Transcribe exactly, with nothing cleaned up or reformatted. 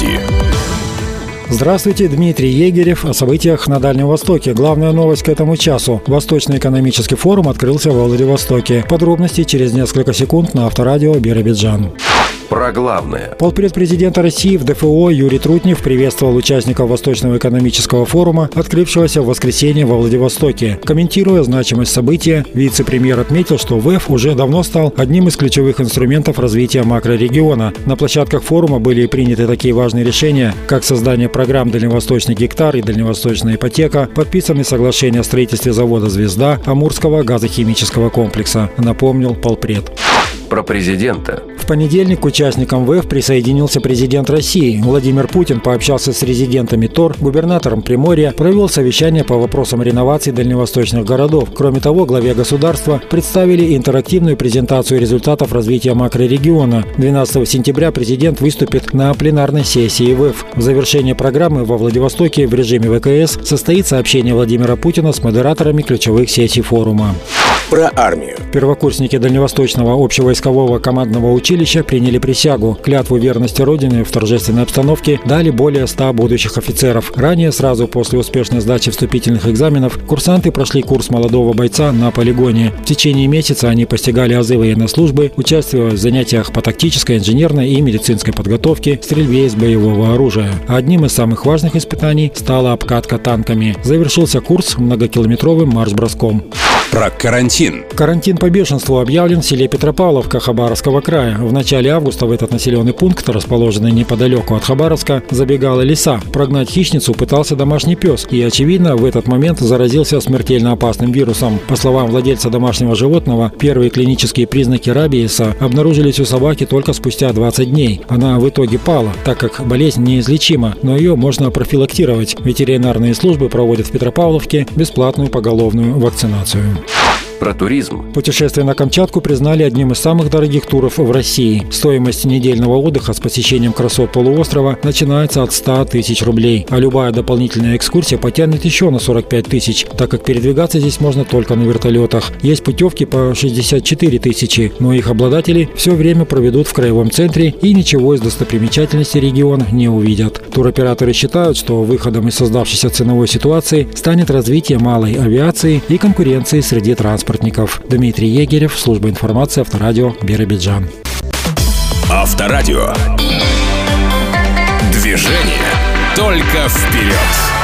Новости. Здравствуйте, Дмитрий Егерев о событиях на Дальнем Востоке. Главная новость к этому часу. Восточный экономический форум открылся во Владивостоке. Подробности через несколько секунд на Авторадио Биробиджан. Про главное. Полпред президента России в дэ эф о Юрий Трутнев приветствовал участников Восточного экономического форума, открывшегося в воскресенье во Владивостоке. Комментируя значимость события, вице-премьер отметил, что вэ эф уже давно стал одним из ключевых инструментов развития макрорегиона. На площадках форума были приняты такие важные решения, как создание программ «Дальневосточный гектар» и «Дальневосточная ипотека», подписаны соглашения о строительстве завода «Звезда» Амурского газохимического комплекса, напомнил полпред. Про президента. В понедельник к участникам вэ эф присоединился президент России. Владимир Путин пообщался с резидентами ТОР, губернатором Приморья, провел совещание по вопросам реновации дальневосточных городов. Кроме того, главе государства представили интерактивную презентацию результатов развития макрорегиона. двенадцатого сентября президент выступит на пленарной сессии вэ эф. В завершении программы во Владивостоке в режиме вэ ка эс состоится общение Владимира Путина с модераторами ключевых сессий форума. Про армию. Первокурсники Дальневосточного общевойскового командного училища приняли присягу. Клятву верности Родине в торжественной обстановке дали более ста будущих офицеров. Ранее, сразу после успешной сдачи вступительных экзаменов, курсанты прошли курс молодого бойца на полигоне. В течение месяца они постигали азы военной службы, участвуя в занятиях по тактической, инженерной и медицинской подготовке, стрельбе из боевого оружия. Одним из самых важных испытаний стала обкатка танками. Завершился курс многокилометровым марш-броском. Про карантин. Карантин по бешенству объявлен в селе Петропавловка Хабаровского края. В начале августа в этот населенный пункт, расположенный неподалеку от Хабаровска, забегала лиса. Прогнать хищницу пытался домашний пес и, очевидно, в этот момент заразился смертельно опасным вирусом. По словам владельца домашнего животного, первые клинические признаки рабиеса обнаружились у собаки только спустя двадцать дней. Она в итоге пала, так как болезнь неизлечима, но ее можно профилактировать. Ветеринарные службы проводят в Петропавловке бесплатную поголовную вакцинацию. Про туризм. Путешествие на Камчатку признали одним из самых дорогих туров в России. Стоимость недельного отдыха с посещением красот полуострова начинается от ста тысяч рублей, а любая дополнительная экскурсия потянет еще на сорок пять тысяч, так как передвигаться здесь можно только на вертолетах. Есть путевки по шестьдесят четыре тысячи, но их обладатели все время проведут в краевом центре и ничего из достопримечательностей региона не увидят. Туроператоры считают, что выходом из создавшейся ценовой ситуации станет развитие малой авиации и конкуренции среди транспортников. Дмитрий Егерев, служба информации Авторадио Биробиджан. Авторадио. Движение только вперед.